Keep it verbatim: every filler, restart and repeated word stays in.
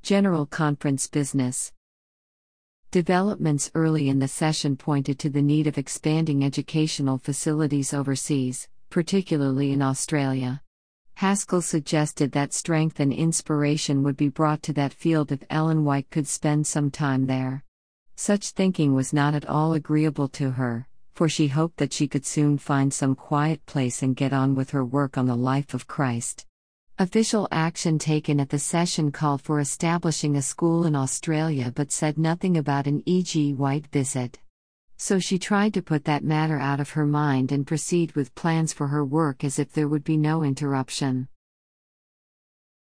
General Conference business. Developments early in the session pointed to the need of expanding educational facilities overseas, particularly in Australia. Haskell suggested that strength and inspiration would be brought to that field if Ellen White could spend some time there. Such thinking was not at all agreeable to her, for she hoped that she could soon find some quiet place and get on with her work on the life of Christ. Official action taken at the session called for establishing a school in Australia but said nothing about an E G White visit. So she tried to put that matter out of her mind and proceed with plans for her work as if there would be no interruption.